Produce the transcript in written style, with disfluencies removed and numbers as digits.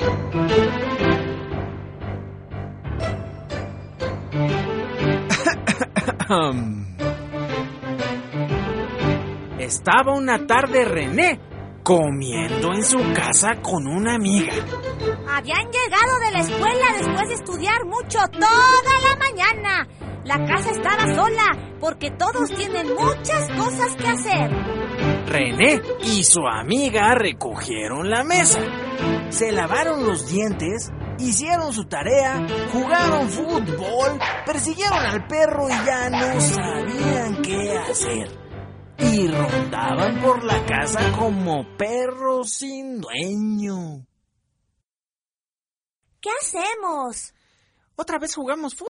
Estaba una tarde René comiendo en su casa con una amiga. Habían llegado de la escuela después de estudiar mucho toda la mañana. La casa estaba sola porque todos tienen muchas cosas que hacer. René y su amiga recogieron la mesa, se lavaron los dientes, hicieron su tarea, jugaron fútbol, persiguieron al perro y ya no sabían qué hacer. Y rondaban por la casa como perros sin dueño. ¿Qué hacemos? Otra vez jugamos fútbol.